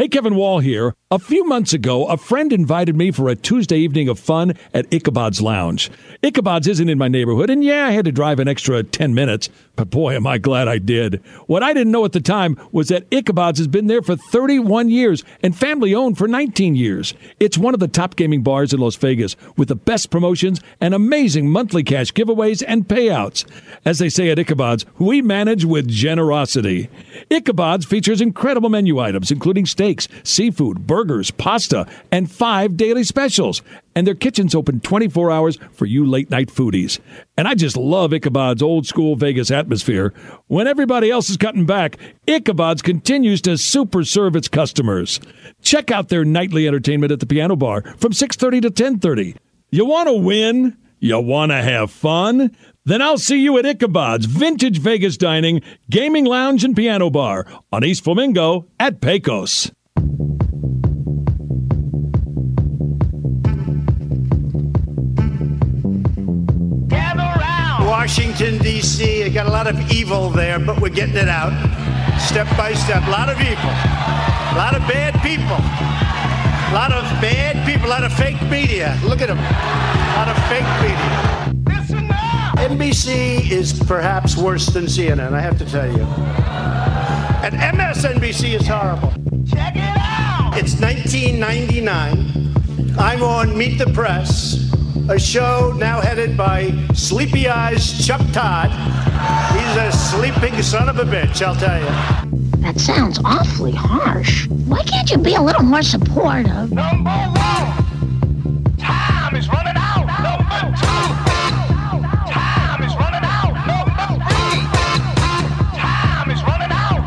Hey, Kevin Wall here. A few months ago, a friend invited me for a Tuesday evening of fun at Ichabod's Lounge. Ichabod's isn't in my neighborhood, and yeah, I had to drive an extra 10 minutes, but boy, am I glad I did. What I didn't know at the time was that Ichabod's has been there for 31 years and family-owned for 19 years. It's one of the top gaming bars in Las Vegas with the best promotions and amazing monthly cash giveaways and payouts. As they say at Ichabod's, we manage with generosity. Ichabod's features incredible menu items, including steaks, seafood, burgers, pasta, and 5 daily specials. And their kitchen's open 24 hours for you late-night foodies. And I just love Ichabod's old-school Vegas atmosphere. When everybody else is cutting back, Ichabod's continues to super serve its customers. Check out their nightly entertainment at the Piano Bar from 6:30 to 10:30. You want to win? You want to have fun? Then I'll see you at Ichabod's Vintage Vegas Dining, Gaming Lounge, and Piano Bar on East Flamingo at Pecos. Washington, D.C. Got a lot of evil there, but we're getting it out step by step. A lot of evil. A lot of bad people. A lot of bad people. A lot of fake media. Look at them. A lot of fake media. Listen up! NBC is perhaps worse than CNN, I have to tell you. And MSNBC is horrible. Check it out! It's 1999. I'm on Meet the Press, a show now headed by Sleepy Eyes Chuck Todd. He's a sleeping son of a bitch, I'll tell you. That sounds awfully harsh. Why can't you be a little more supportive? Number 1, time is running out. Number 2, time is running out. Number 3, time is running out.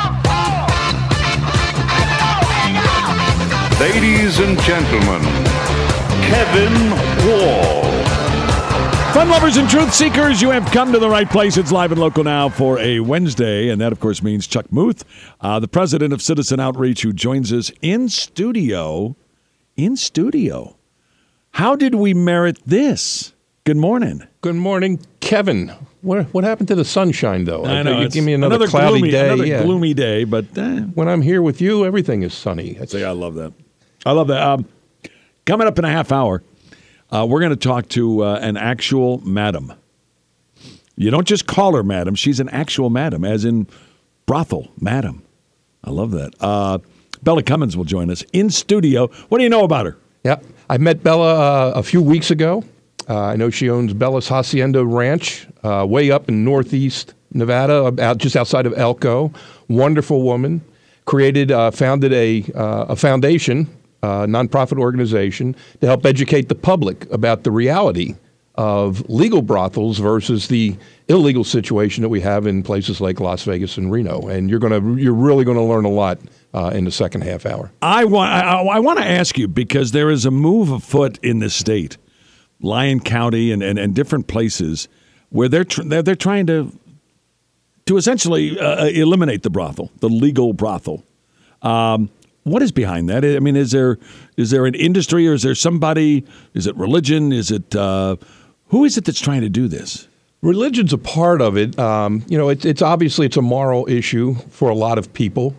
Number 4. Ladies and gentlemen, Kevin Wall. Fun lovers and truth seekers, you have come to the right place. It's live and local now for a Wednesday, and that, of course, means Chuck Muth, the president of Citizen Outreach, who joins us in studio. In studio. How did we merit this? Good morning. Good morning, Kevin. What happened to the sunshine, though? I know. You give me another cloudy day. Another gloomy day, but when I'm here with you, everything is sunny. See, I love that. I love that. Coming up in a half hour, we're going to talk to an actual madam. You don't just call her madam. She's an actual madam, as in brothel madam. I love that. Bella Cummins will join us in studio. What do you know about her? Yeah, I met Bella a few weeks ago. I know she owns Bella's Hacienda Ranch, way up in northeast Nevada, just outside of Elko. Wonderful woman. Founded a foundation, nonprofit organization, to help educate the public about the reality of legal brothels versus the illegal situation that we have in places like Las Vegas and Reno. And you're really going to learn a lot in the second half hour. I want to ask you, because there is a move afoot in this state, Lyon County and different places, where they're trying to essentially eliminate the brothel, the legal brothel. What is behind that? I mean, is there an industry, or is there somebody? Is it religion? Is it who is it that's trying to do this? Religion's a part of it. It's obviously it's a moral issue for a lot of people.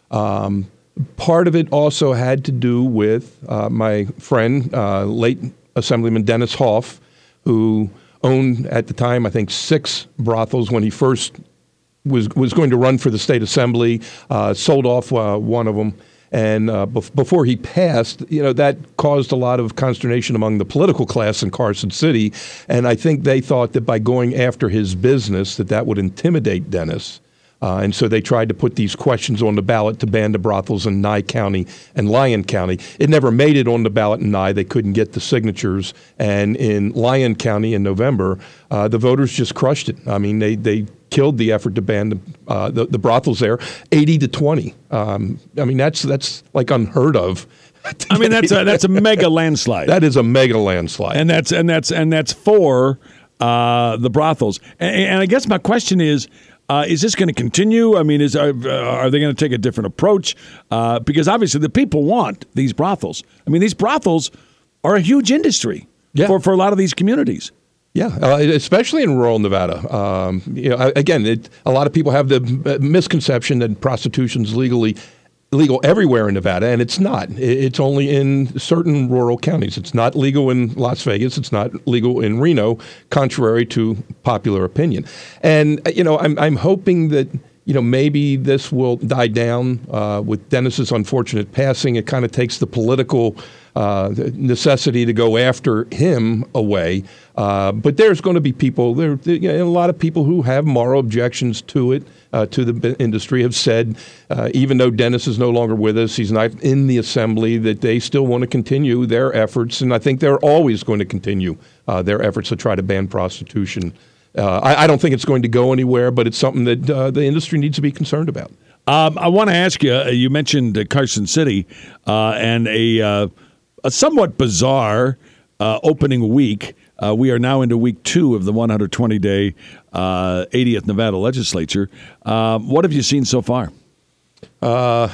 Part of it also had to do with my friend, late Assemblyman Dennis Hoff, who owned at the time, I think, 6 brothels when he first was going to run for the state assembly. Sold off one of them. And before he passed, that caused a lot of consternation among the political class in Carson City. And I think they thought that by going after his business, that would intimidate Dennis. And so they tried to put these questions on the ballot to ban the brothels in Nye County and Lyon County. It never made it on the ballot in Nye. They couldn't get the signatures. And in Lyon County in November, the voters just crushed it. I mean, they killed the effort to ban the brothels there, 80-20. I mean, that's like unheard of. I mean, that's a mega landslide. That is a mega landslide, and that's for the brothels. And I guess my question is this going to continue? I mean, are they going to take a different approach? Because obviously the people want these brothels. I mean, these brothels are a huge industry for a lot of these communities. Yeah, especially in rural Nevada. Again, a lot of people have the misconception that prostitution's legally legal everywhere in Nevada, and it's not. It's only in certain rural counties. It's not legal in Las Vegas. It's not legal in Reno, contrary to popular opinion. And I'm hoping that maybe this will die down with Dennis's unfortunate passing. It kind of takes the political necessity to go after him away. But there's going to be people, a lot of people who have moral objections to it, to the industry, have said, even though Dennis is no longer with us, he's not in the assembly, that they still want to continue their efforts. And I think they're always going to continue their efforts to try to ban prostitution. I don't think it's going to go anywhere, but it's something that the industry needs to be concerned about. I want to ask you, you mentioned Carson City and a somewhat bizarre opening week. We are now into week 2 of the 120-day 80th Nevada legislature. What have you seen so far? My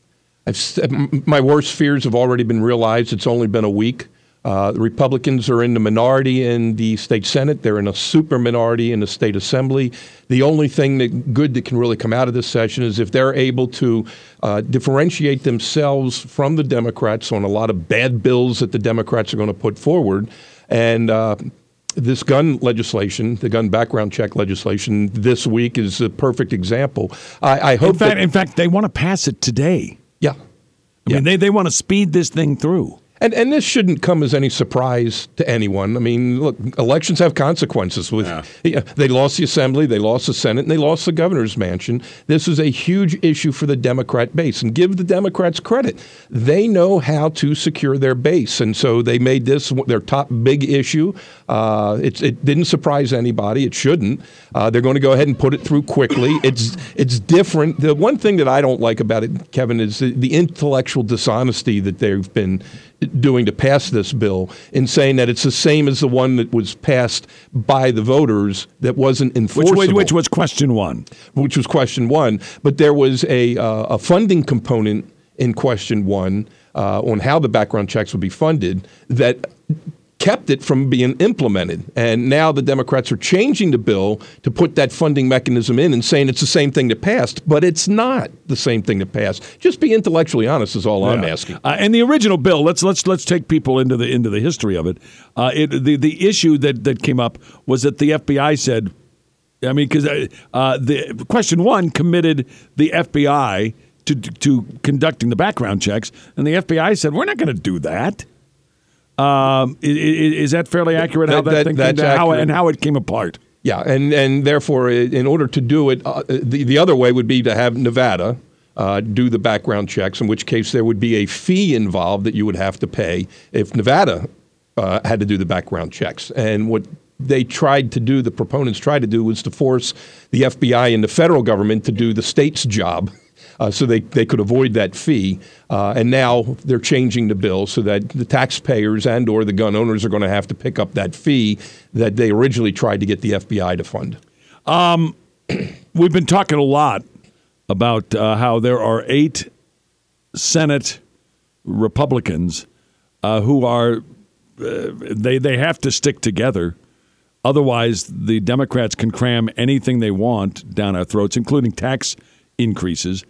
worst fears have already been realized. It's only been a week. The Republicans are in the minority in the state Senate. They're in a super minority in the state assembly. The only thing that can really come out of this session is if they're able to differentiate themselves from the Democrats on a lot of bad bills that the Democrats are going to put forward. And this gun legislation, the gun background check legislation this week is a perfect example. I hope in fact, they want to pass it today. Yeah. I mean, they want to speed this thing through. And this shouldn't come as any surprise to anyone. I mean, look, elections have consequences. They lost the Assembly, they lost the Senate, and they lost the governor's mansion. This is a huge issue for the Democrat base. And give the Democrats credit. They know how to secure their base. And so they made this their top big issue. It didn't surprise anybody. It shouldn't. They're going to go ahead and put it through quickly. It's different. The one thing that I don't like about it, Kevin, is the intellectual dishonesty that they've been doing to pass this bill in saying that it's the same as the one that was passed by the voters that wasn't enforceable. Which was question 1. Which was question 1. But there was a funding component in question 1 on how the background checks would be funded that kept it from being implemented. And now the Democrats are changing the bill to put that funding mechanism in and saying it's the same thing that passed, but it's not the same thing that passed. Just be intellectually honest is all I'm asking. And the original bill, let's take people into the history of it. The issue that came up was that the FBI said, I mean, because the question 1 committed the FBI to conducting the background checks, and the FBI said, we're not going to do that. Is that fairly accurate? How that thing came down, and how it came apart? Yeah, and therefore, in order to do it, the other way would be to have Nevada do the background checks, in which case there would be a fee involved that you would have to pay if Nevada had to do the background checks. And what they tried to do, the proponents tried to do, was to force the FBI and the federal government to do the state's job. So they could avoid that fee. And now they're changing the bill so that the taxpayers and or the gun owners are going to have to pick up that fee that they originally tried to get the FBI to fund. We've been talking a lot about how there are 8 Senate Republicans who are they have to stick together. Otherwise, the Democrats can cram anything they want down our throats, including tax increases.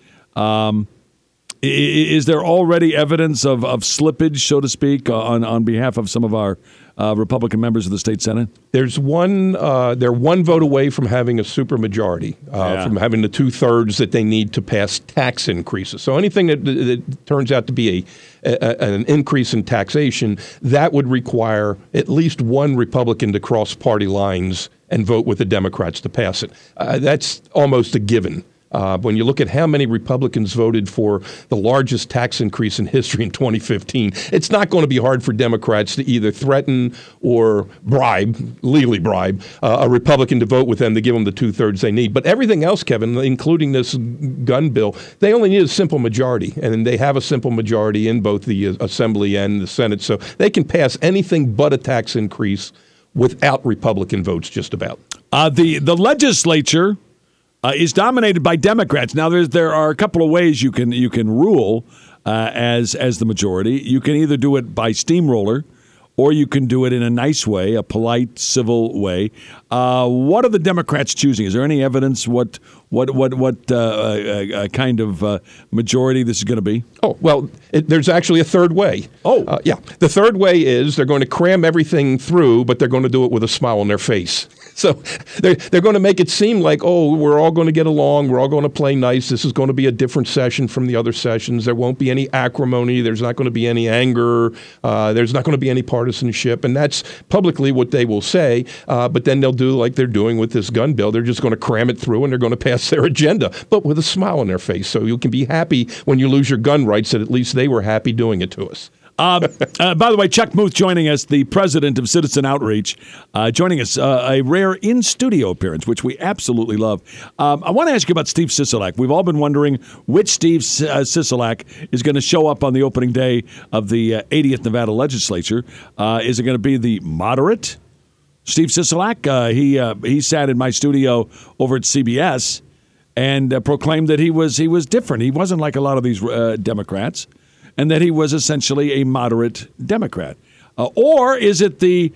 Is there already evidence of slippage, so to speak, on behalf of some of our Republican members of the state Senate? They're one vote away from having a supermajority, from having the 2/3 that they need to pass tax increases. So anything that turns out to be an increase in taxation, that would require at least one Republican to cross party lines and vote with the Democrats to pass it. That's almost a given. When you look at how many Republicans voted for the largest tax increase in history in 2015, it's not going to be hard for Democrats to either threaten or legally bribe a Republican to vote with them to give them the 2/3 they need. But everything else, Kevin, including this gun bill, they only need a simple majority, and they have a simple majority in both the Assembly and the Senate. So they can pass anything but a tax increase without Republican votes, just about. The legislature is dominated by Democrats. Now, there are a couple of ways you can rule as the majority. You can either do it by steamroller, or you can do it in a nice way, a polite, civil way. What are the Democrats choosing? Is there any evidence what what kind of majority this is going to be? Oh, well, there's actually a third way. Oh. Yeah. The third way is they're going to cram everything through, but they're going to do it with a smile on their face. So they're going to make it seem like, oh, we're all going to get along. We're all going to play nice. This is going to be a different session from the other sessions. There won't be any acrimony. There's not going to be any anger. There's not going to be any partisanship. And that's publicly what they will say. But then they'll do like they're doing with this gun bill. They're just going to cram it through and they're going to pass their agenda, but with a smile on their face. So you can be happy when you lose your gun rights that at least they were happy doing it to us. By the way, Chuck Muth joining us, the president of Citizen Outreach, joining us, a rare in-studio appearance, which we absolutely love. I want to ask you about Steve Sisolak. We've all been wondering which Steve Sisolak is going to show up on the opening day of the 80th Nevada legislature. Is it going to be the moderate Steve Sisolak? He sat in my studio over at CBS and proclaimed that he was different. He wasn't like a lot of these Democrats. And that he was essentially a moderate Democrat. Or is it the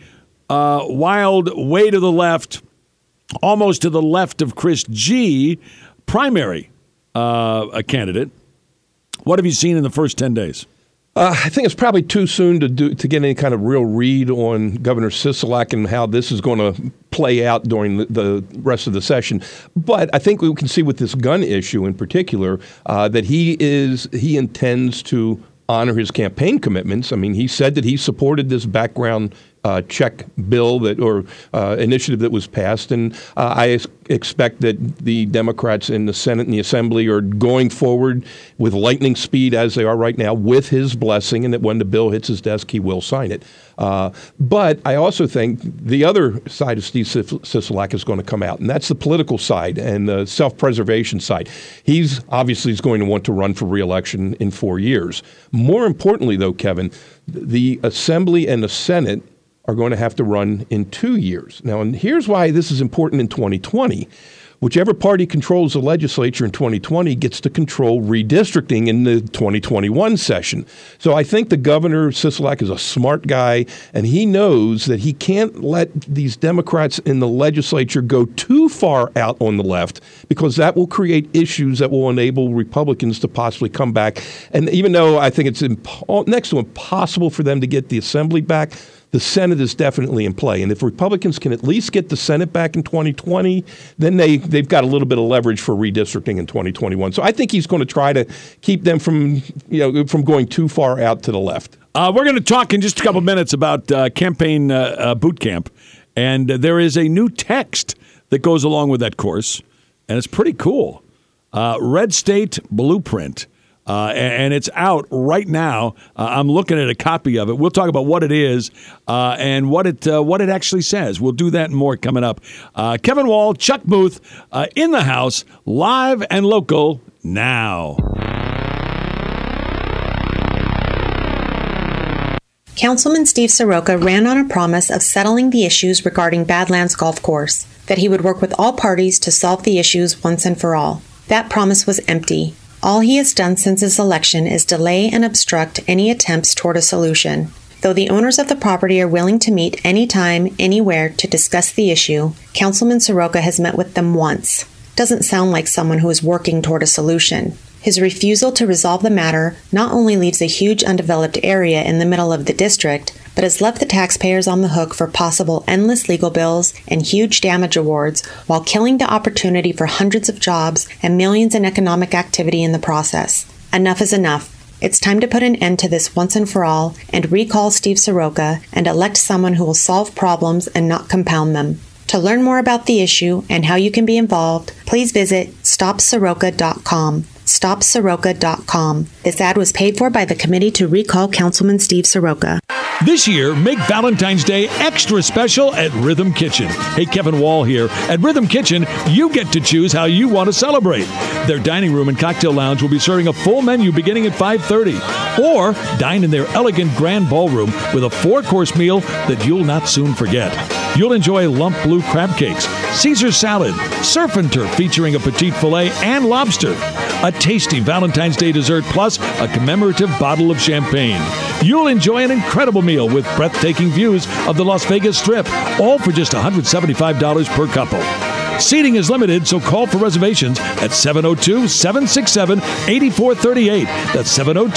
wild way to the left, almost to the left of Chris G, primary candidate? What have you seen in the first 10 days? I think it's probably too soon to get any kind of real read on Governor Sisolak and how this is going to play out during the rest of the session. But I think we can see with this gun issue in particular that he intends to honor his campaign commitments. I mean, he said that he supported this background check bill or initiative that was passed, and I expect that the Democrats in the Senate and the Assembly are going forward with lightning speed as they are right now with his blessing, and that when the bill hits his desk, he will sign it. But I also think the other side of Steve Sisolak is going to come out, and that's the political side and the self-preservation side. He's obviously going to want to run for re-election in 4 years. More importantly, though, Kevin, the Assembly and the Senate are going to have to run in 2 years. Now, and here's why this is important in 2020. Whichever party controls the legislature in 2020 gets to control redistricting in the 2021 session. So I think the governor, Sisolak, is a smart guy, and he knows that he can't let these Democrats in the legislature go too far out on the left, because that will create issues that will enable Republicans to possibly come back. And even though I think it's next to impossible for them to get the Assembly back, the Senate is definitely in play. And if Republicans can at least get the Senate back in 2020, then they've got a little bit of leverage for redistricting in 2021. So I think he's going to try to keep them from going too far out to the left. We're going to talk in just a couple minutes about campaign boot camp. And there is a new text that goes along with that course, and it's pretty cool. Red State Blueprint. And it's out right now. I'm looking at a copy of it. We'll talk about what it is and what it actually says. We'll do that and more coming up. Kevin Wall, Chuck Muth, in the house, live and local now. Councilman Steve Soroka ran on a promise of settling the issues regarding Badlands Golf Course, that he would work with all parties to solve the issues once and for all. That promise was empty. All he has done since his election is delay and obstruct any attempts toward a solution. Though the owners of the property are willing to meet anytime, anywhere to discuss the issue, Councilman Soroka has met with them once. Doesn't sound like someone who is working toward a solution. His refusal to resolve the matter not only leaves a huge undeveloped area in the middle of the district, but has left the taxpayers on the hook for possible endless legal bills and huge damage awards, while killing the opportunity for hundreds of jobs and millions in economic activity in the process. Enough is enough. It's time to put an end to this once and for all and recall Steve Soroka and elect someone who will solve problems and not compound them. To learn more about the issue and how you can be involved, please visit StopSoroka.com. StopSoroka.com. This ad was paid for by the Committee to Recall Councilman Steve Soroka. This year, make Valentine's Day extra special at Rhythm Kitchen. Hey, Kevin Wall here. At Rhythm Kitchen, you get to choose how you want to celebrate. Their dining room and cocktail lounge will be serving a full menu beginning at 5:30. Or dine in their elegant grand ballroom with a 4-course meal that you'll not soon forget. You'll enjoy lump blue crab cakes, Caesar salad, surf and turf featuring a petite filet and lobster, a tasty Valentine's Day dessert, plus a commemorative bottle of champagne. You'll enjoy an incredible meal with breathtaking views of the Las Vegas Strip, all for just $175 per couple. Seating is limited, so call for reservations at 702-767-8438. That's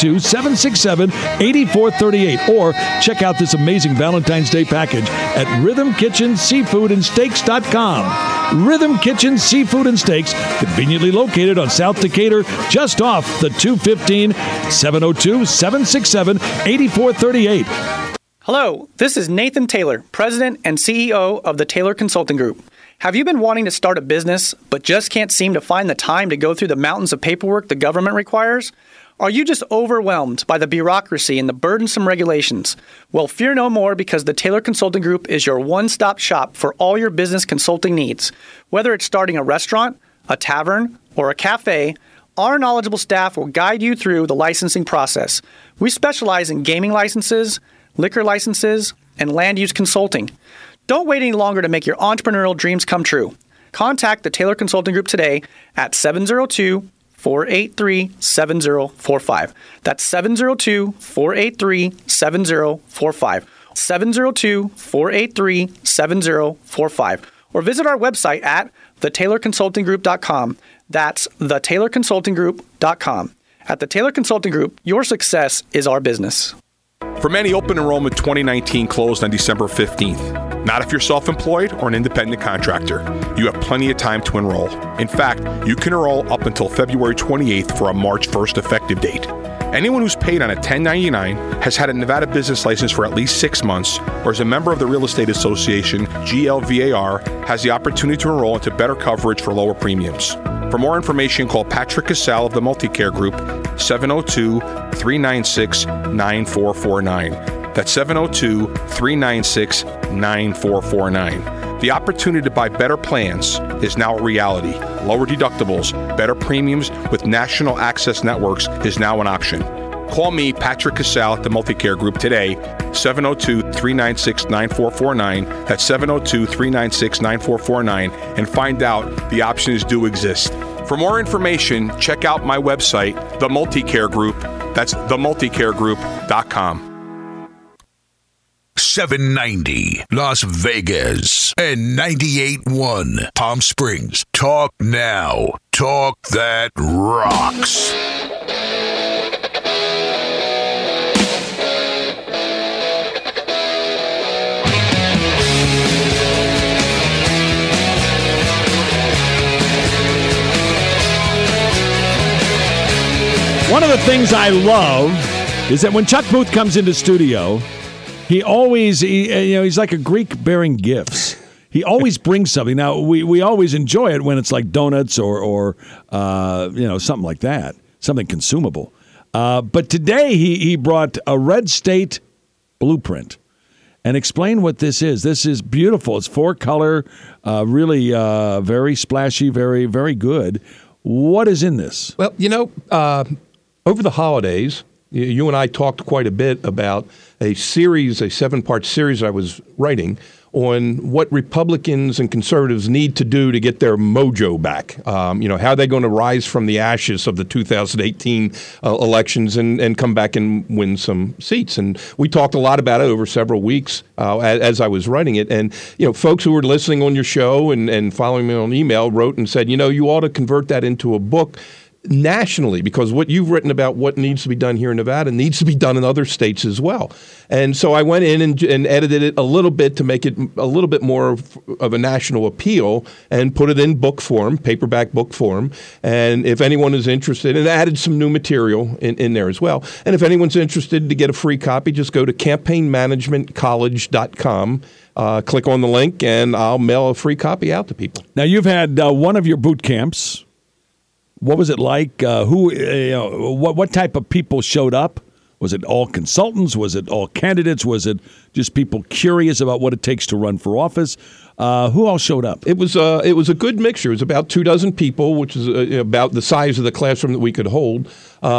702-767-8438. Or check out this amazing Valentine's Day package at Rhythm Kitchen Seafood and Steaks.com. Rhythm Kitchen Seafood and Steaks, conveniently located on South Decatur, just off the 215, 702-767-8438. Hello, this is Nathan Taylor, President and CEO of the Taylor Consulting Group. Have you been wanting to start a business, but just can't seem to find the time to go through the mountains of paperwork the government requires? Are you just overwhelmed by the bureaucracy and the burdensome regulations? Well, fear no more, because the Taylor Consulting Group is your one-stop shop for all your business consulting needs. Whether it's starting a restaurant, a tavern, or a cafe, our knowledgeable staff will guide you through the licensing process. We specialize in gaming licenses, liquor licenses, and land use consulting. Don't wait any longer to make your entrepreneurial dreams come true. Contact the Taylor Consulting Group today at 702-483-7045. That's 702-483-7045. 702-483-7045. Or visit our website at thetaylorconsultinggroup.com. That's thetaylorconsultinggroup.com. At the Taylor Consulting Group, your success is our business. For many, open enrollment 2019 closed on December 15th. Not if you're self-employed or an independent contractor. You have plenty of time to enroll. In fact, you can enroll up until February 28th for a March 1st effective date. Anyone who's paid on a 1099, has had a Nevada business license for at least 6 months, or is a member of the Real Estate Association, GLVAR, has the opportunity to enroll into better coverage for lower premiums. For more information, call Patrick Casale of the Multicare Group, 702-396-9449. That's 702-396-9449. The opportunity to buy better plans is now a reality. Lower deductibles, better premiums with national access networks is now an option. Call me, Patrick Casale, at the Multicare Group today, 702-396-9449. That's 702-396-9449, and find out the options do exist. For more information, check out my website, The Multicare Group. That's themulticaregroup.com. 790 Las Vegas and 98.1 Palm Springs. Talk now. Talk that rocks. One of the things I love is that when Chuck Booth comes into studio, he always, he's like a Greek bearing gifts. He always brings something. Now, we always enjoy it when it's like donuts or something like that, something consumable. But today he brought a Red State blueprint. And explain what this is. This is beautiful. It's 4-color, really very splashy, very, very good. What is in this? Well, over the holidays, you and I talked quite a bit about a 7-part series I was writing on what Republicans and conservatives need to do to get their mojo back. How they're going to rise from the ashes of the 2018 elections and come back and win some seats. And we talked a lot about it over several weeks as I was writing it. And, folks who were listening on your show and following me on email wrote and said, you ought to convert that into a book nationally, because what you've written about what needs to be done here in Nevada needs to be done in other states as well. And so I went in and edited it a little bit to make it a little bit more of a national appeal and put it in book form, paperback book form. And if anyone is interested, and added some new material in there as well. And if anyone's interested to get a free copy, just go to campaignmanagementcollege.com. Click on the link, and I'll mail a free copy out to people. Now, you've had one of your boot camps. What was it like? What type of people showed up? Was it all consultants? Was it all candidates? Was it just people curious about what it takes to run for office? Who all showed up? It was a good mixture. It was about 24 people, which is about the size of the classroom that we could hold.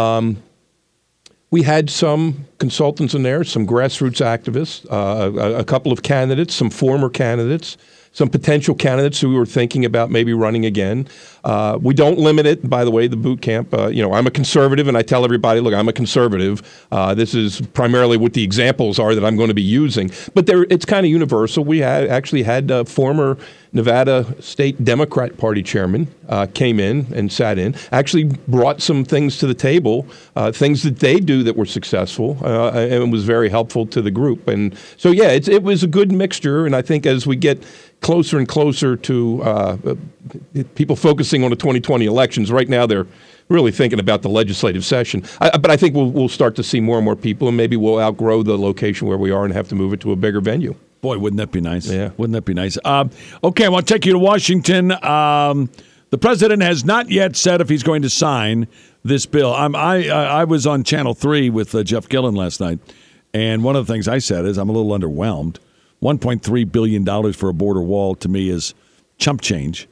We had some consultants in there, some grassroots activists, a couple of candidates, some former candidates, some potential candidates who were thinking about maybe running again. We don't limit it, by the way, the boot camp. I'm a conservative, and I tell everybody, look, I'm a conservative. This is primarily what the examples are that I'm going to be using. But it's kind of universal. We actually had former Nevada State Democrat Party chairman came in and sat in, actually brought some things to the table, things that they do that were successful, and was very helpful to the group. And so, yeah, it was a good mixture. And I think as we get closer and closer to people focusing on the 2020 elections, right now they're really thinking about the legislative session. But I think we'll start to see more and more people, and maybe we'll outgrow the location where we are and have to move it to a bigger venue. Boy, wouldn't that be nice? Yeah. Wouldn't that be nice? Okay, I want to take you to Washington. The president has not yet said if he's going to sign this bill. I was on Channel 3 with Jeff Gillen last night, and one of the things I said is I'm a little underwhelmed. $1.3 billion for a border wall to me is chump change.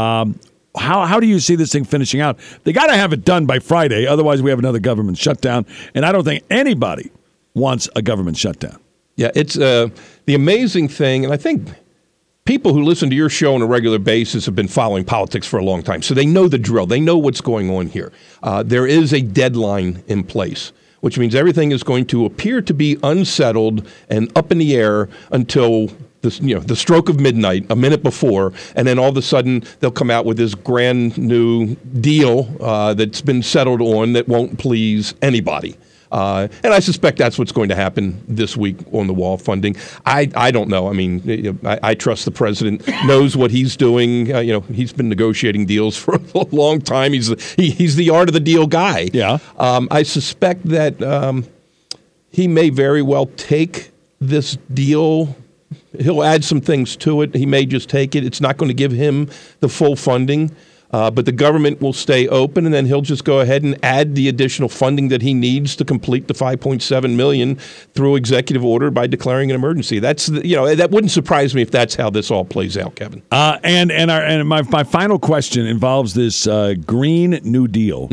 How do you see this thing finishing out? They got to have it done by Friday, otherwise we have another government shutdown, and I don't think anybody wants a government shutdown. Yeah, it's the amazing thing, and I think people who listen to your show on a regular basis have been following politics for a long time, so they know the drill. They know what's going on here. There is a deadline in place, which means everything is going to appear to be unsettled and up in the air until the stroke of midnight, a minute before, and then all of a sudden they'll come out with this grand new deal that's been settled on that won't please anybody. And I suspect that's what's going to happen this week on the wall funding. I don't know. I mean, I trust the president knows what he's doing. He's been negotiating deals for a long time. He's the art of the deal guy. Yeah. I suspect that he may very well take this deal. He'll add some things to it. He may just take it. It's not going to give him the full funding. But the government will stay open, and then he'll just go ahead and add the additional funding that he needs to complete the $5.7 million through executive order by declaring an emergency. That wouldn't surprise me if that's how this all plays out, Kevin. And my final question involves this Green New Deal.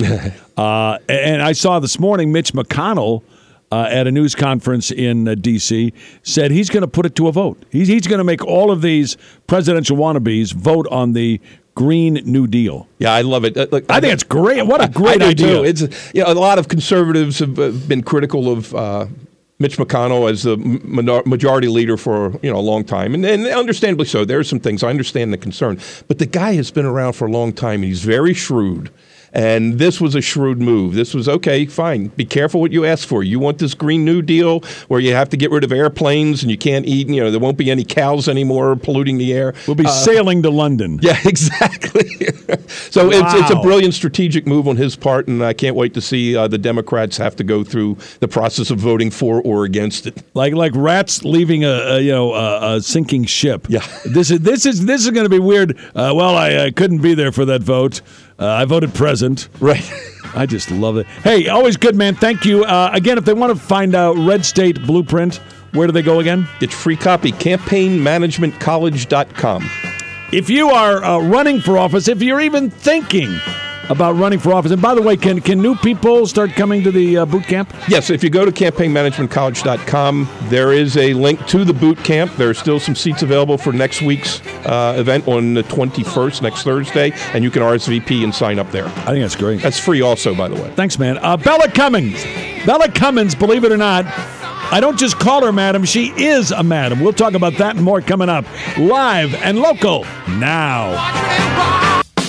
And I saw this morning Mitch McConnell at a news conference in D.C. said he's going to put it to a vote. He's going to make all of these presidential wannabes vote on the Green New Deal. Yeah, I love it. Look, I think it's great. What a great idea! Too. It's a lot of conservatives have been critical of Mitch McConnell as the majority leader for a long time, and understandably so. There are some things I understand the concern, but the guy has been around for a long time. And he's very shrewd. And this was a shrewd move. This was, okay, fine. Be careful what you ask for. You want this Green New Deal where you have to get rid of airplanes and you can't eat, there won't be any cows anymore polluting the air. We'll be sailing to London. Yeah, exactly. So it's a brilliant strategic move on his part, and I can't wait to see the Democrats have to go through the process of voting for or against it. Like rats leaving a sinking ship. Yeah. This is going to be weird. I couldn't be there for that vote. I voted present. Right. I just love it. Hey, always good, man. Thank you. Again, if they want to find out Red State Blueprint, where do they go again? Get your free copy, campaignmanagementcollege.com. If you are running for office, if you're even thinking about running for office, and by the way, can new people start coming to the boot camp? Yes, if you go to campaignmanagementcollege.com, there is a link to the boot camp. There are still some seats available for next week's event on the 21st, next Thursday, and you can RSVP and sign up there. I think that's great. That's free also, by the way. Thanks, man. Bella Cummins. Bella Cummins, believe it or not, I don't just call her madam, she is a madam. We'll talk about that and more coming up. Live and local now.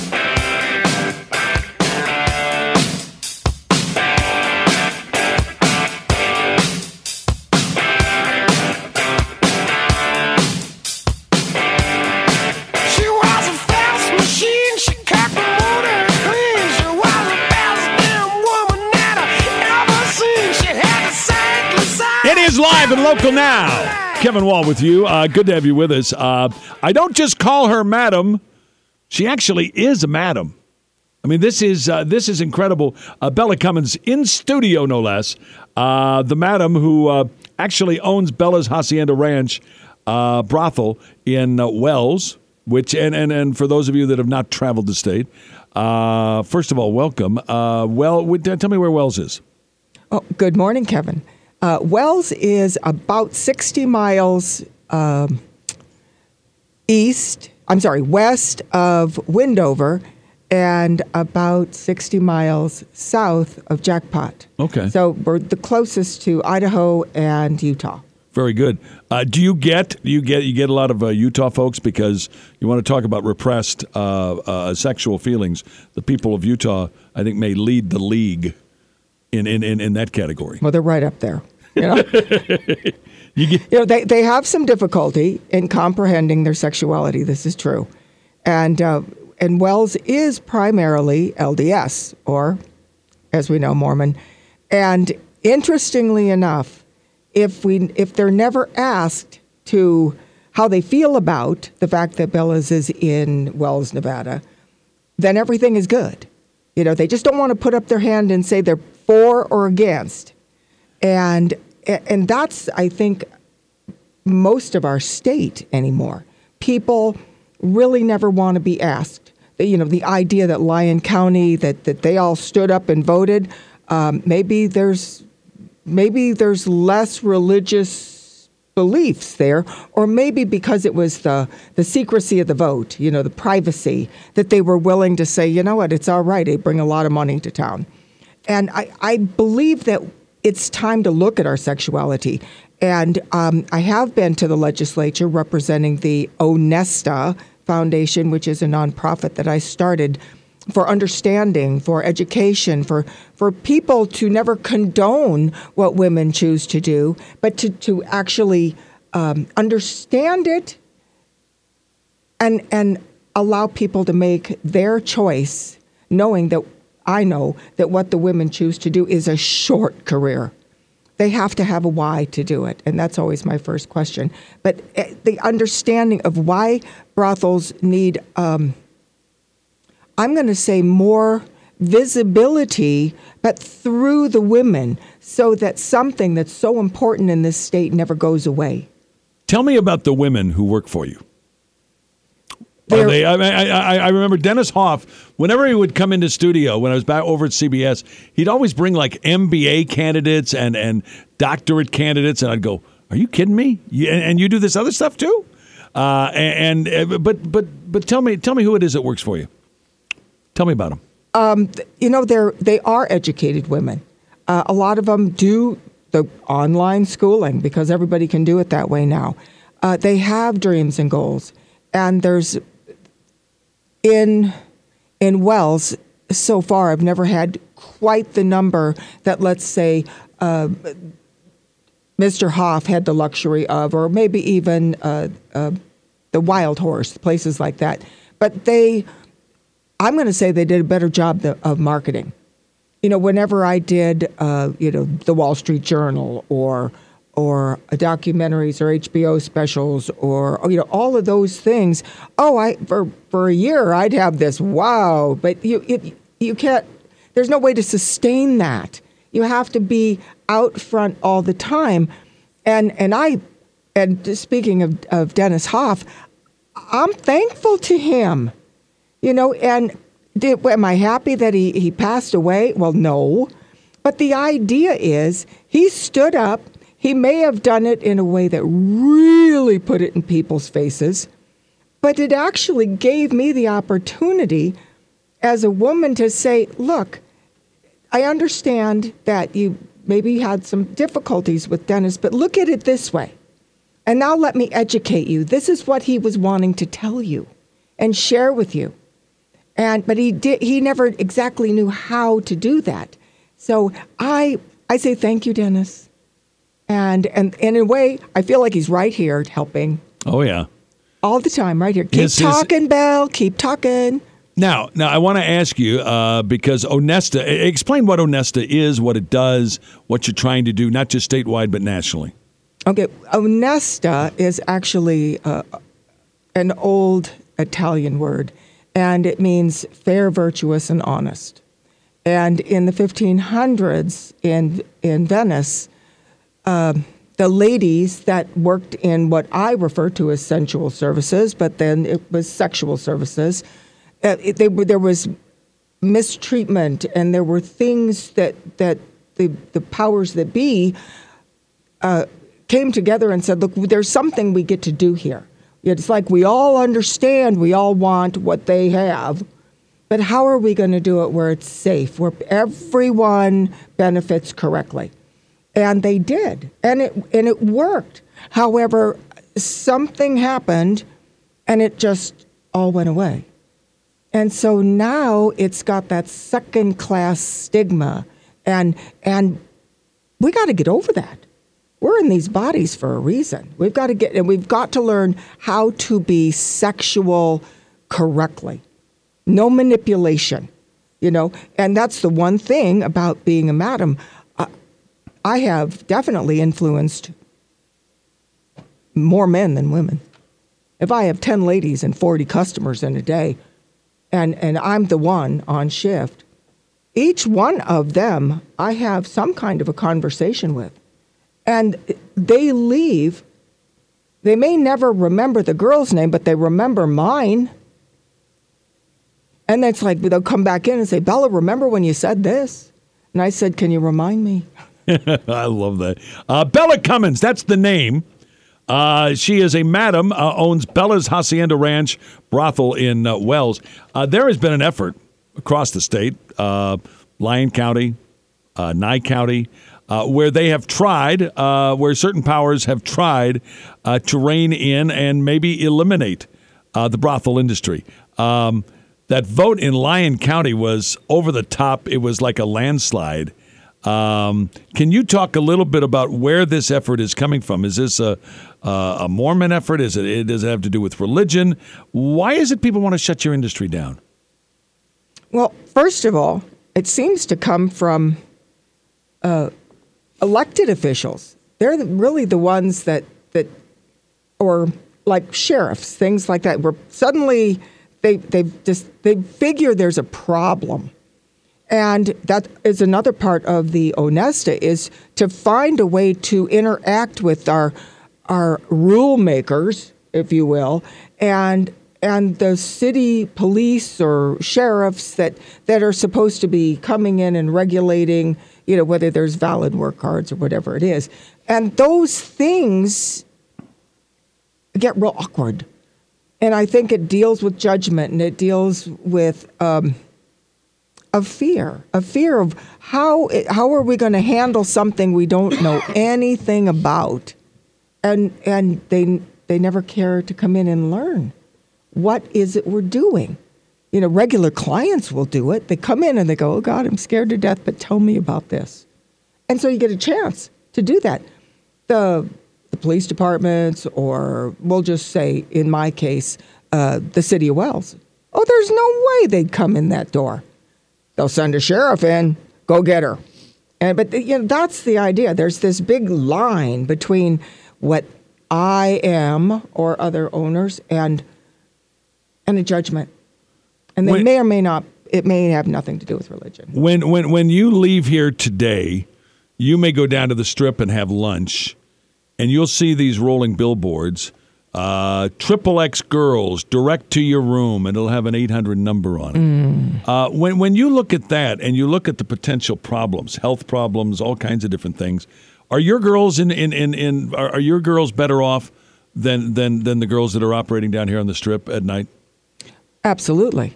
Live and local now. Kevin Wall with you. Good to have you with us. I don't just call her madam. She actually is a madam. I mean, this is incredible. Bella Cummins in studio, no less. The madam who actually owns Bella's Hacienda Ranch brothel in Wells, which and for those of you that have not traveled the state, first of all, welcome. Tell me where Wells is. Oh, good morning, Kevin. Wells is about 60 miles west of Windover and about 60 miles south of Jackpot. Okay. So we're the closest to Idaho and Utah. Very good. Do you get a lot of Utah folks, because you want to talk about repressed sexual feelings? The people of Utah, I think, may lead the league in that category. Well, they're right up there. They have some difficulty in comprehending their sexuality. This is true, and Wells is primarily LDS, or, as we know, Mormon. And interestingly enough, if they're never asked to how they feel about the fact that Bellas is in Wells, Nevada, then everything is good. They just don't want to put up their hand and say they're for or against. And that's, I think, most of our state anymore. People really never want to be asked. The idea that Lyon County, that they all stood up and voted, maybe there's less religious beliefs there, or maybe because it was the secrecy of the vote, the privacy, that they were willing to say, you know what, it's all right, they bring a lot of money to town. And I believe that it's time to look at our sexuality. And I have been to the legislature representing the Onesta Foundation, which is a nonprofit that I started for understanding, for education, for people to never condone what women choose to do, but to actually understand it and allow people to make their choice, knowing that I know that what the women choose to do is a short career. They have to have a why to do it, and that's always my first question. But the understanding of why brothels need, I'm going to say, more visibility, but through the women, so that something that's so important in this state never goes away. Tell me about the women who work for you. I remember Dennis Hoff, whenever he would come into studio, when I was back over at CBS, he'd always bring like MBA candidates and doctorate candidates, and I'd go, "Are you kidding me? And you do this other stuff too?" But tell me who it is that works for you. Tell me about them. They are educated women. A lot of them do the online schooling because everybody can do it that way now. They have dreams and goals, and there's in Wells so far, I've never had quite the number that, let's say, Mr. Hoff had the luxury of, or maybe even the Wild Horse, places like that. But I'm going to say they did a better job of marketing. Whenever I did, the Wall Street Journal or documentaries or HBO specials or all of those things. For a year I'd have this wow, but you can't. There's no way to sustain that. You have to be out front all the time. And speaking of Dennis Hoff, I'm thankful to him. And am I happy that he passed away? Well, no. But the idea is he stood up. He may have done it in a way that really put it in people's faces, but it actually gave me the opportunity as a woman to say, look, I understand that you maybe had some difficulties with Dennis, but look at it this way. And now let me educate you. This is what he was wanting to tell you and share with you. But he never exactly knew how to do that. So I say thank you, Dennis. And in a way, I feel like he's right here helping. Oh, yeah. All the time, right here. Keep talking, Belle. Keep talking. Now, I want to ask you, because Onesta, explain what Onesta is, what it does, what you're trying to do, not just statewide, but nationally. Okay. Onesta is actually an old Italian word, and it means fair, virtuous, and honest. And in the 1500s in Venice, the ladies that worked in what I refer to as sensual services, but then it was sexual services, there was mistreatment, and there were things that the powers that be came together and said, look, there's something we get to do here. It's like we all understand, we all want what they have, but how are we going to do it where it's safe, where everyone benefits correctly? And they did, and it worked. However, something happened, and it just all went away. And so now it's got that second-class stigma, and we got to get over that. We're in these bodies for a reason. We've got to learn how to be sexual correctly. No manipulation, And that's the one thing about being a madam. I have definitely influenced more men than women. If I have 10 ladies and 40 customers in a day, and I'm the one on shift, each one of them I have some kind of a conversation with. And they leave. They may never remember the girl's name, but they remember mine. And it's like they'll come back in and say, Bella, remember when you said this? And I said, can you remind me? I love that. Bella Cummins, that's the name. She is a madam, owns Bella's Hacienda Ranch brothel in Wells. There has been an effort across the state, Lyon County, Nye County, where they have tried, where certain powers have tried to rein in and maybe eliminate the brothel industry. That vote in Lyon County was over the top. It was like a landslide. Can you talk a little bit about where this effort is coming from? Is this a Mormon effort? Does it have to do with religion? Why is it people want to shut your industry down? Well, first of all, it seems to come from elected officials. They're really the ones that, or like sheriffs, things like that, where suddenly they figure there's a problem. And that is another part of the Onesta, is to find a way to interact with our rule makers, if you will, and the city police or sheriffs that are supposed to be coming in and regulating, whether there's valid work cards or whatever it is. And those things get real awkward. And I think it deals with judgment, and it deals with a fear of how are we going to handle something we don't know anything about, and they never care to come in and learn. What is it we're doing? Regular clients will do it. They come in and they go, oh God, I'm scared to death, but tell me about this. And so you get a chance to do that. The police departments, or we'll just say, in my case, the city of Wells. Oh, there's no way they'd come in that door. They'll send a sheriff in, go get her. But that's the idea. There's this big line between what I am or other owners and a judgment. And they may or may not, it may have nothing to do with religion. When you leave here today, you may go down to the Strip and have lunch, and you'll see these rolling billboards, XXX Girls, direct to your room, and it'll have an 800 number on it. When you look at that and you look at the potential problems, health problems, all kinds of different things, are your girls are your girls better off than the girls that are operating down here on the Strip at night? Absolutely.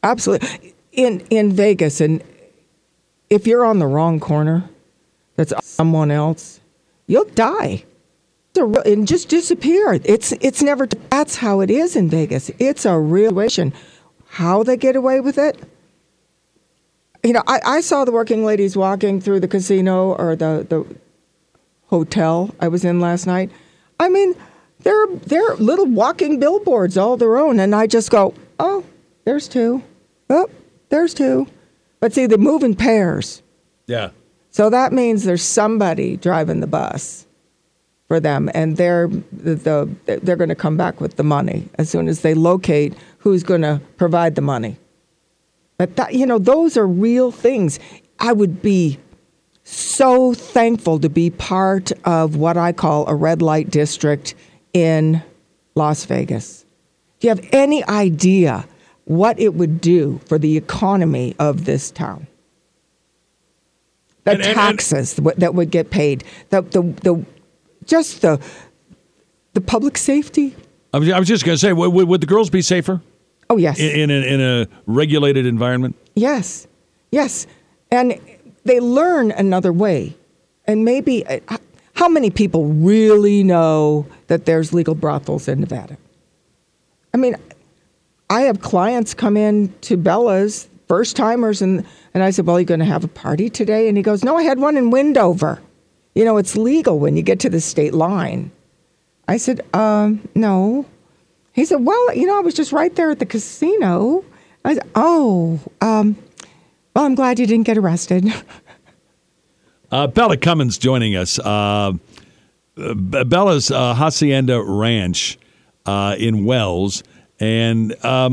In Vegas, and if you're on the wrong corner, that's someone else, you'll die. And just disappear. It's never. That's how it is in Vegas. It's a real situation. How they get away with it? I saw the working ladies walking through the casino or the hotel I was in last night. I mean, they're little walking billboards all their own, and I just go, oh, there's two. Oh, there's two. But see, they move in pairs. Yeah. So that means there's somebody driving the bus for them, and they're going to come back with the money as soon as they locate who's going to provide the money. But that, those are real things. I would be so thankful to be part of what I call a red light district in Las Vegas. Do you have any idea what it would do for the economy of this town? The taxes that would get paid, just the public safety. I was just going to say, would the girls be safer? Oh, yes. In a regulated environment? Yes. And they learn another way. And maybe, how many people really know that there's legal brothels in Nevada? I mean, I have clients come in to Bella's, first timers, and I said, well, are you going to have a party today? And he goes, no, I had one in Wendover. You know, it's legal when you get to the state line. I said, no. He said, well, you know, I was just right there at the casino. I said, well, I'm glad you didn't get arrested. Bella Cummins joining us. Bella's Hacienda Ranch in Wells. And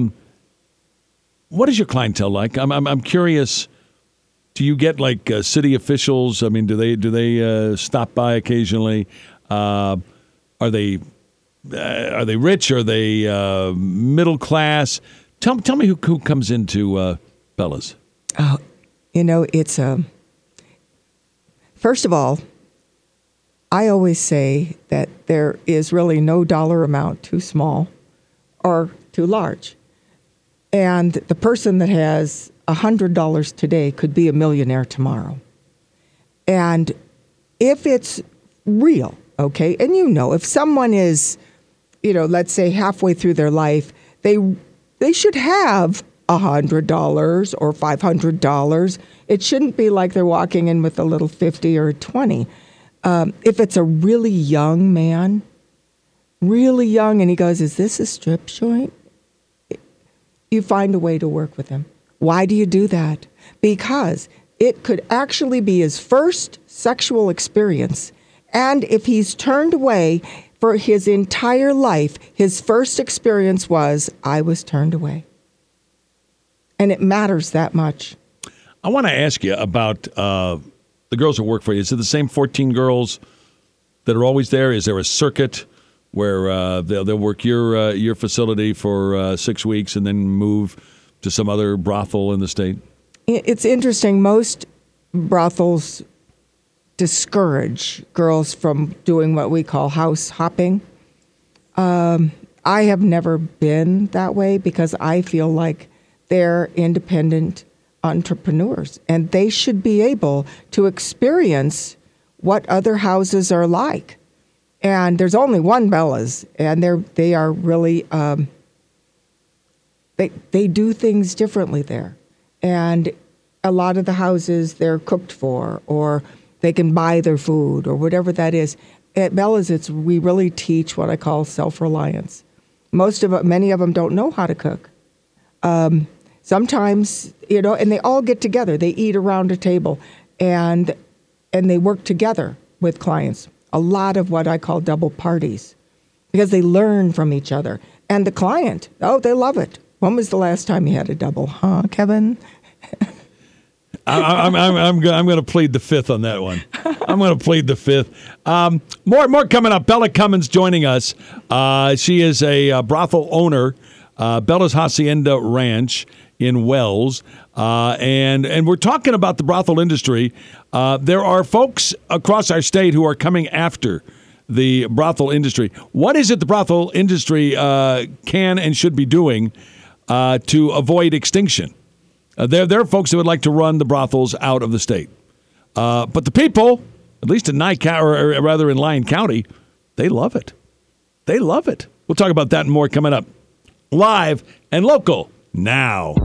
what is your clientele like? I'm curious. Do you get like city officials? I mean, do they stop by occasionally? Are they rich? Are they middle class? Tell me who comes into Bella's. Oh, you know, it's first of all, I always say that there is really no dollar amount too small or too large. And the person that has $100 today could be a millionaire tomorrow. And if it's real, okay, and you know, if someone is, you know, let's say halfway through their life, they should have $100 or $500. It shouldn't be like they're walking in with a little 50 or 20. If it's a really young man, really young, and he goes, is this a strip joint? You find a way to work with him. Why do you do that? Because it could actually be his first sexual experience. And if he's turned away for his entire life, his first experience was, I was turned away. And it matters that much. I want to ask you about the girls that work for you. Is it the same 14 girls that are always there? Is there a circuit where they'll work your facility for 6 weeks and then move to some other brothel in the state? It's interesting. Most brothels discourage girls from doing what we call house hopping. I have never been that way because I feel like they're independent entrepreneurs and they should be able to experience what other houses are like. And there's only one Bella's, and they are really they do things differently there. And a lot of the houses they're cooked for, or they can buy their food, or whatever that is. At Bella's, we really teach what I call self-reliance. Many of them don't know how to cook. Sometimes, you know, and they all get together. They eat around a table, and they work together with clients. A lot of what I call double parties, because they learn from each other. And the client, they love it. When was the last time you had a double, huh, Kevin? I'm going to plead the fifth on that one. I'm going to plead the fifth. More coming up. Bella Cummins joining us. She is a brothel owner, Bella's Hacienda Ranch in Wells, and we're talking about the brothel industry. There are folks across our state who are coming after the brothel industry. What is it the brothel industry can and should be doing to avoid extinction? There are folks who would like to run the brothels out of the state. But the people, at least in in Lyon County, they love it. They love it. We'll talk about that and more coming up. Live and local now.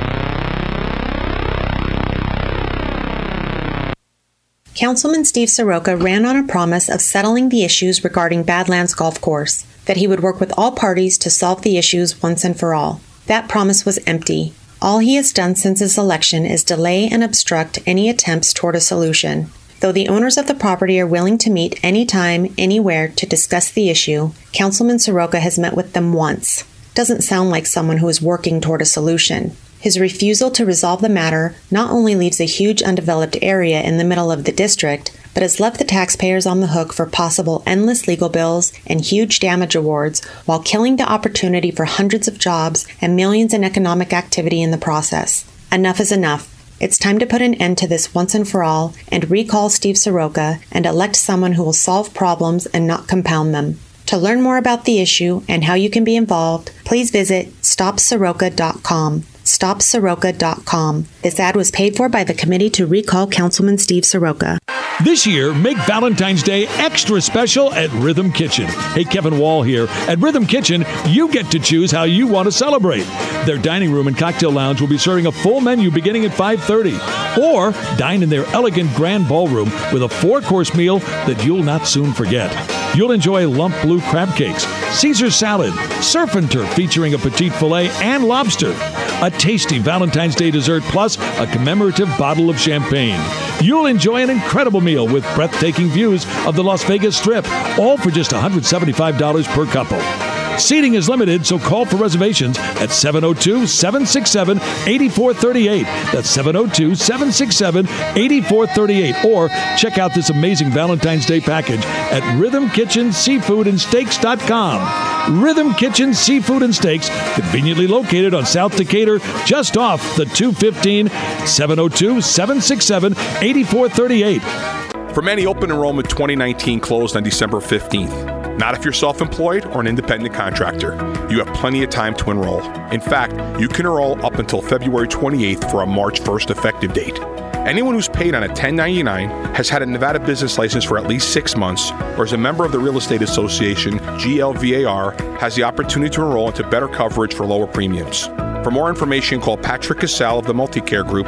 Councilman Steve Soroka ran on a promise of settling the issues regarding Badlands Golf Course, that he would work with all parties to solve the issues once and for all. That promise was empty. All he has done since his election is delay and obstruct any attempts toward a solution. Though the owners of the property are willing to meet anytime, anywhere to discuss the issue, Councilman Soroka has met with them once. Doesn't sound like someone who is working toward a solution. His refusal to resolve the matter not only leaves a huge undeveloped area in the middle of the district, but has left the taxpayers on the hook for possible endless legal bills and huge damage awards, while killing the opportunity for hundreds of jobs and millions in economic activity in the process. Enough is enough. It's time to put an end to this once and for all and recall Steve Soroka and elect someone who will solve problems and not compound them. To learn more about the issue and how you can be involved, please visit StopSoroka.com. stopsoroka.com. This ad was paid for by the Committee to Recall Councilman Steve Soroka. This year, make Valentine's Day extra special at Rhythm Kitchen. Hey, Kevin Wall here. At Rhythm Kitchen, you get to choose how you want to celebrate. Their dining room and cocktail lounge will be serving a full menu beginning at 5:30. Or dine in their elegant grand ballroom with a 4-course meal that you'll not soon forget. You'll enjoy lump blue crab cakes, Caesar salad, surf and turf featuring a petite filet and lobster, a tasty Valentine's Day dessert, plus a commemorative bottle of champagne. You'll enjoy an incredible meal with breathtaking views of the Las Vegas Strip, all for just $175 per couple. Seating is limited, so call for reservations at 702-767-8438. That's 702-767-8438. Or check out this amazing Valentine's Day package at Rhythm Kitchen Seafood and Steaks.com. Rhythm Kitchen Seafood and Steaks, conveniently located on South Decatur, just off the 215, 702-767-8438. For many, open enrollment 2019 closed on December 15th. Not if you're self-employed or an independent contractor. You have plenty of time to enroll. In fact, you can enroll up until February 28th for a March 1st effective date. Anyone who's paid on a 1099, has had a Nevada business license for at least 6 months, or is a member of the Real Estate Association, GLVAR, has the opportunity to enroll into better coverage for lower premiums. For more information, call Patrick Casale of the Multicare Group,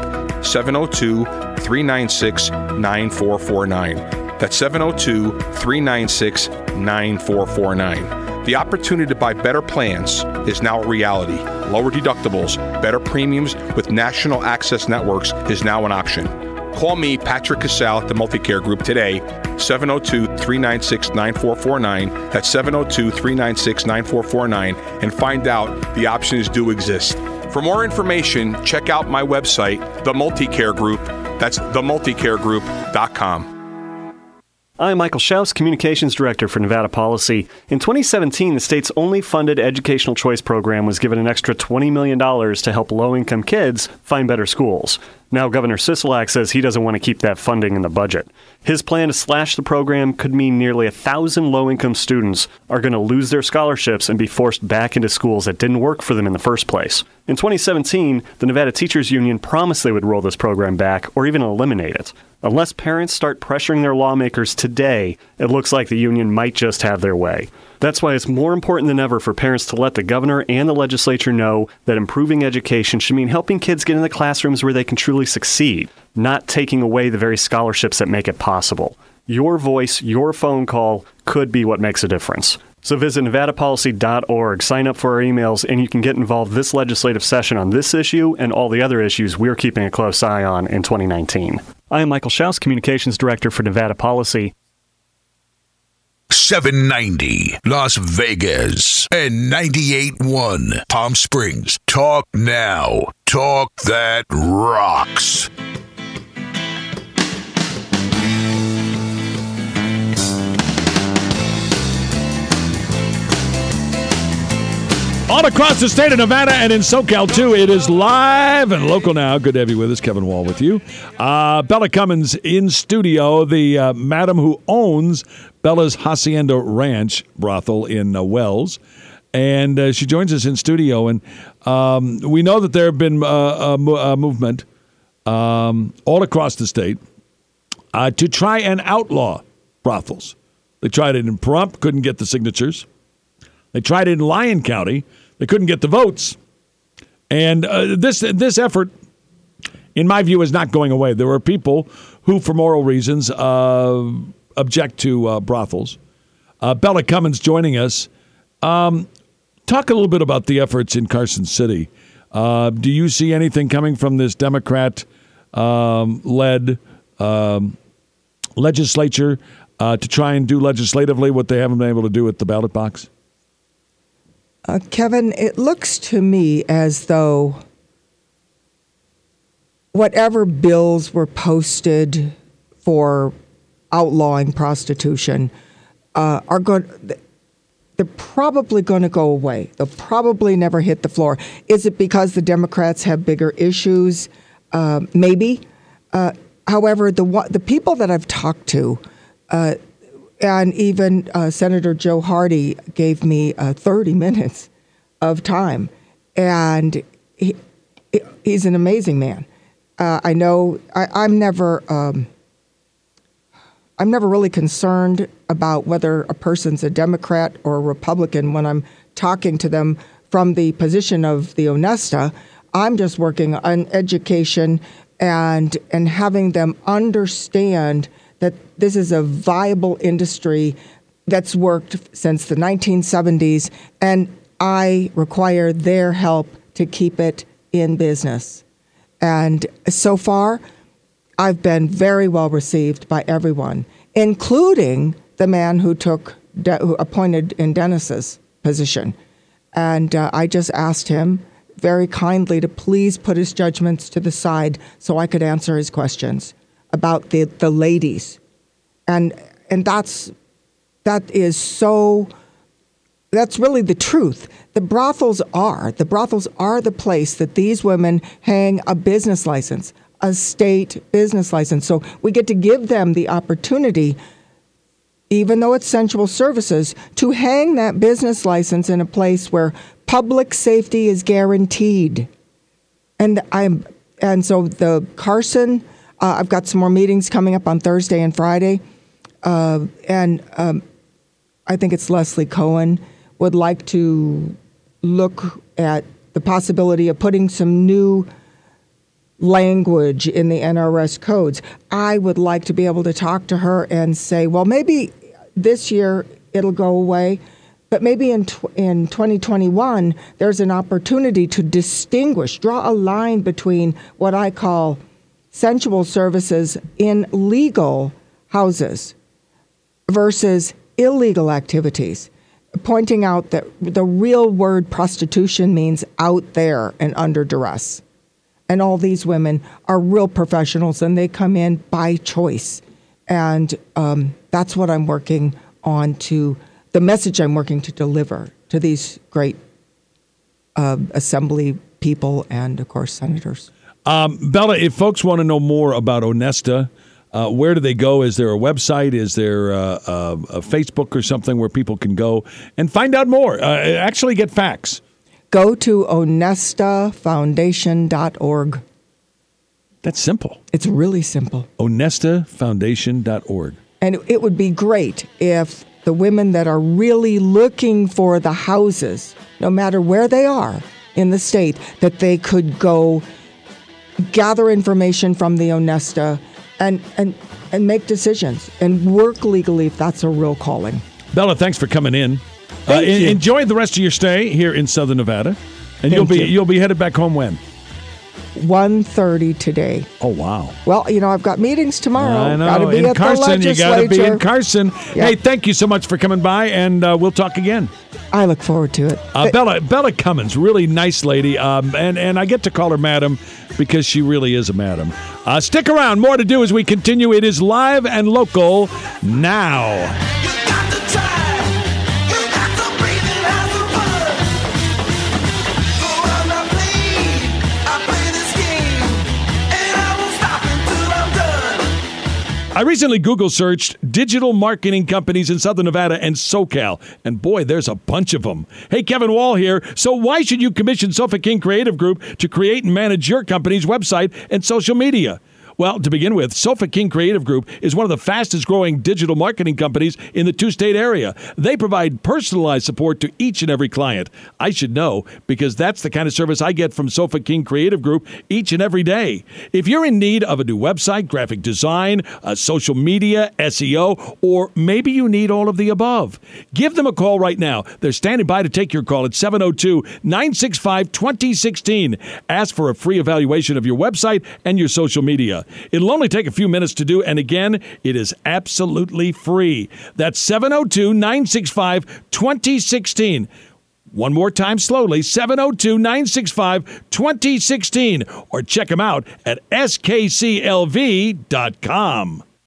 702-396-9449. That's 702-396-9449. The opportunity to buy better plans is now a reality. Lower deductibles, better premiums with national access networks is now an option. Call me, Patrick Casale, at the Multicare Group today, 702-396-9449. That's 702-396-9449, and find out the options do exist. For more information, check out my website, The Multicare Group. That's themulticaregroup.com. I'm Michael Schaus, Communications Director for Nevada Policy. In 2017, the state's only funded educational choice program was given an extra $20 million to help low-income kids find better schools. Now Governor Sisolak says he doesn't want to keep that funding in the budget. His plan to slash the program could mean nearly 1,000 low-income students are going to lose their scholarships and be forced back into schools that didn't work for them in the first place. In 2017, the Nevada Teachers Union promised they would roll this program back or even eliminate it. Unless parents start pressuring their lawmakers today, it looks like the union might just have their way. That's why it's more important than ever for parents to let the governor and the legislature know that improving education should mean helping kids get in the classrooms where they can truly succeed, not taking away the very scholarships that make it possible. Your voice, your phone call could be what makes a difference. So visit nevadapolicy.org, sign up for our emails, and you can get involved this legislative session on this issue and all the other issues we're keeping a close eye on in 2019. I am Michael Schaus, Communications Director for Nevada Policy. 790 Las Vegas and 98.1 Palm Springs. Talk now. Talk that rocks. All across the state of Nevada and in SoCal, too, it is live and local now. Good to have you with us. Kevin Wall with you. Bella Cummins in studio, the madam who owns Bella's Hacienda Ranch brothel in Wells. And she joins us in studio. And we know that there have been a movement all across the state to try and outlaw brothels. They tried it in Pahrump, couldn't get the signatures. They tried it in Lyon County. They couldn't get the votes. And this effort, in my view, is not going away. There are people who, for moral reasons, object to brothels. Bella Cummins joining us. Talk a little bit about the efforts in Carson City. Do you see anything coming from this Democrat-led legislature to try and do legislatively what they haven't been able to do at the ballot box? Kevin, it looks to me as though whatever bills were posted for outlawing prostitution they're probably going to go away. They'll probably never hit the floor. Is it because the Democrats have bigger issues? Maybe. However, the people that I've talked to, and even Senator Joe Hardy gave me 30 minutes of time. And he's an amazing man. I know I'm never really concerned about whether a person's a Democrat or a Republican when I'm talking to them from the position of the Onesta. I'm just working on education and having them understand that this is a viable industry that's worked since the 1970s, and I require their help to keep it in business. And so far, I've been very well received by everyone, including the man who who appointed in Dennis's position. And I just asked him very kindly to please put his judgments to the side so I could answer his questions about the ladies. And that's really the truth. The brothels are the place that these women hang a business license, a state business license. So we get to give them the opportunity, even though it's sensual services, to hang that business license in a place where public safety is guaranteed. And so the Carson, I've got some more meetings coming up on Thursday and Friday, and I think it's Leslie Cohen would like to look at the possibility of putting some new language in the NRS codes. I would like to be able to talk to her and say, well, maybe this year it'll go away, but maybe in 2021 there's an opportunity to draw a line between what I call sensual services in legal houses versus illegal activities, pointing out that the real word prostitution means out there and under duress. And all these women are real professionals, and they come in by choice. And that's what I'm working on the message I'm working to deliver to these great assembly people and, of course, senators. Bella, if folks want to know more about Onesta, where do they go? Is there a website? Is there a Facebook or something where people can go and find out more? Actually get facts. Go to onestafoundation.org. That's simple. It's really simple. onestafoundation.org. And it would be great if the women that are really looking for the houses, no matter where they are in the state, that they could go gather information from the Onesta and make decisions and work legally if that's a real calling. Bella, thanks for coming in. Thank you. Enjoy the rest of your stay here in Southern Nevada, and Thank you. You'll be headed back home when? 1:30 today. Oh wow! Well, I've got meetings tomorrow. I know. Gotta be in at Carson, the you got to be in Carson. Yeah. Hey, thank you so much for coming by, and we'll talk again. I look forward to it. Bella Cummins, really nice lady, and I get to call her madam because she really is a madam. Stick around. More to do as we continue. It is live and local now. I recently Google searched digital marketing companies in Southern Nevada and SoCal, and boy, there's a bunch of them. Hey, Kevin Wall here. So why should you commission Sofa King Creative Group to create and manage your company's website and social media? Well, to begin with, Sofa King Creative Group is one of the fastest growing digital marketing companies in the two-state area. They provide personalized support to each and every client. I should know because that's the kind of service I get from Sofa King Creative Group each and every day. If you're in need of a new website, graphic design, social media, SEO, or maybe you need all of the above, give them a call right now. They're standing by to take your call at 702-965-2016. Ask for a free evaluation of your website and your social media. It'll only take a few minutes to do, and again, it is absolutely free. That's 702-965-2016. One more time slowly, 702-965-2016. Or check them out at skclv.com.